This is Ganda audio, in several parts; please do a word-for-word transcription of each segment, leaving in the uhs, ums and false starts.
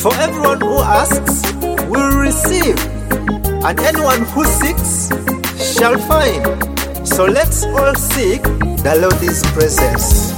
For everyone who asks will receive, and anyone who seeks shall find. So let's all seek the Lord's presence.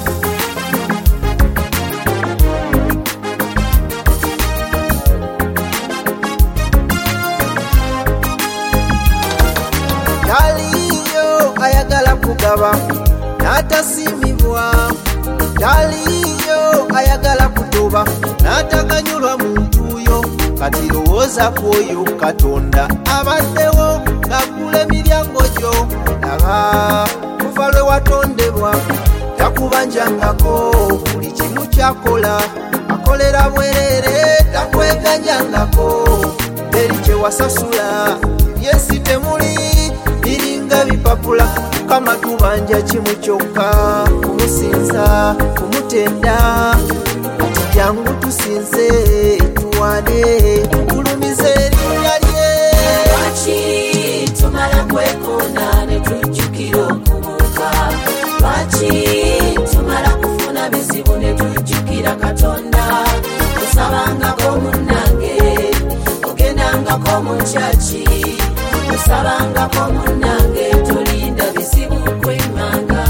Taliyo ayagala kugaba n'atasimibwa, taliyo ayagala kutuba n'ataganyulwa muntu yo. Kati lowooza kwoyo Katonda abaddewo ng'aggula emiryango gyo. Laba kuva lwe watondebwa takubanjangako, buli kimu kyakola akolera bwerere, takweganyangako. Eri kye wasasula byesi temuli biringa bipapula. Mukama tubanja kimu kyokka, kumusinza kumutenda. Kati jangu tusinze tuwane tulumize erinnya lye. Lwaki tumala kwekona ne tujjukira okubuuka? Lwaki tumala kufuna bizibu ne tujjukira Katonda? Osabangako munnange, ogendangako mu kyaki, osabangako munnange, tolinda bizibu kwemmanga.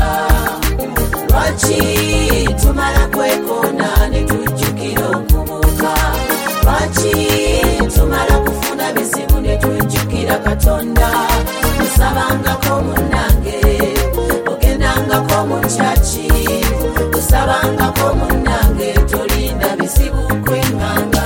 Lwaki tumala kwekona ne tujjukira okubuuka? Lwaki tumala kufuna bizibu ne tujjukira Katonda? Osabangako munnange, ogendangako mu kyaki, osabangako munnange, tolinda bizibu kwemmanga.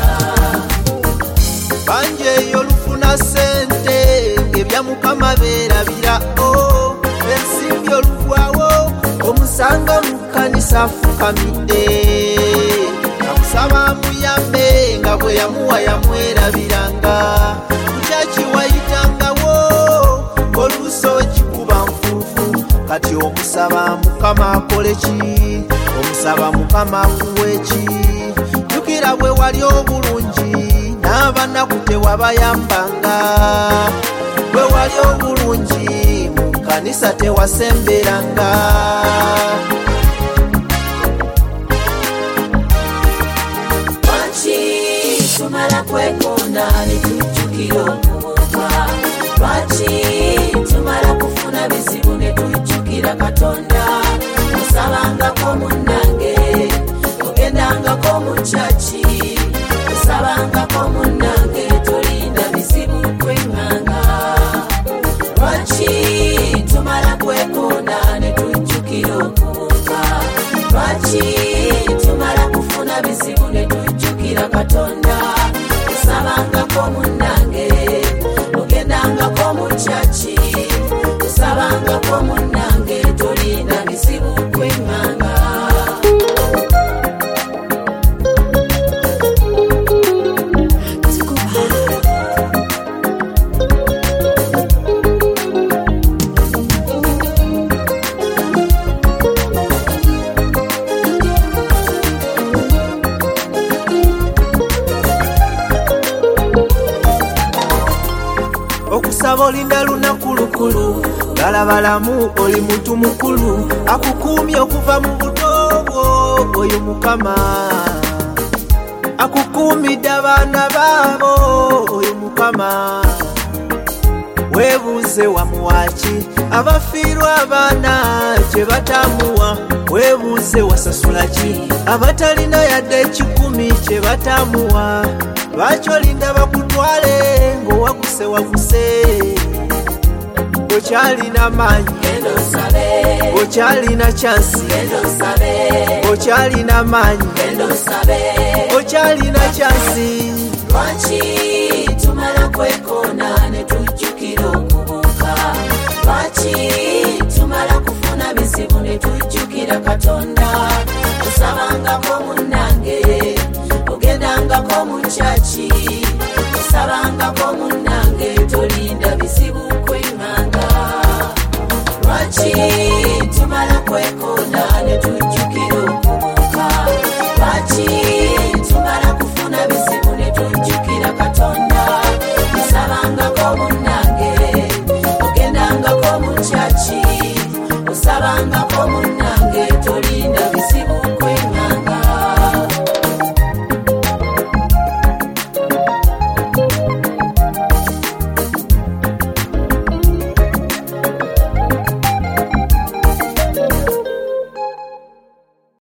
Banje eyo lufuna sente ng'ebya Mukama beerabira, o ensimbi oluvaawo omusanga mu kkanisa afukamidde. Namusaba muyambe nga bwe yamuwa yamwerabiranga. Mukyaki wayitangawo oluusi okikuba nfuufu. Kati omusaba Mukama akole ki? Omusaba Mukama akuwe ki? Jjukira bwe wali obulungi n'abanaku tewabayambanga. Bwe wali obulungi mu kkanisa tewasemberanga. Lwaki tumala kwekonda ne tujjukira okubuuka? Lwaki tumala kufuna bizibu ne tujjukira Katonda? Osabangako munnange, ogendangako mu kyaki, osabangako munnange, tolinda bizibu kwemmanga. Lwaki tumala kwekonda ne tujjukira okubuuka? Lwaki tumala kufuna bizibu ne tujjukira Katonda? Osabangako munnange, ogendangako mu kyaki, osabangako munnange, tolinda bizibu kwemmanga. Okusaba olinda lunaku lukulu, galabalamu oli muntu mukulu. Akukuumye okuva mu buto bwo oyo Mukama, akukuumidde abaana baabo oyo Mukama. Weebuuze wamuwaki abafiirwa abaana kye batamuwa? Weebuuze wasasula ki abatalina yadde ekikumi kye batamuwa? Lwaki olinda bakutwale ng'owaguse waguse? Okyalina maanyi, Genda osabe. okyalina chansi, Genda osabe. okyalina maanyi, Genda osabe. okyalina chansi. Lwaki tumala kwekona ne tujjukira okubuuka? Lwaki tumala kufuna bizibu ne tujjukira Katonda? Osabangako munnange, ogendangako mu kyaki, osabangako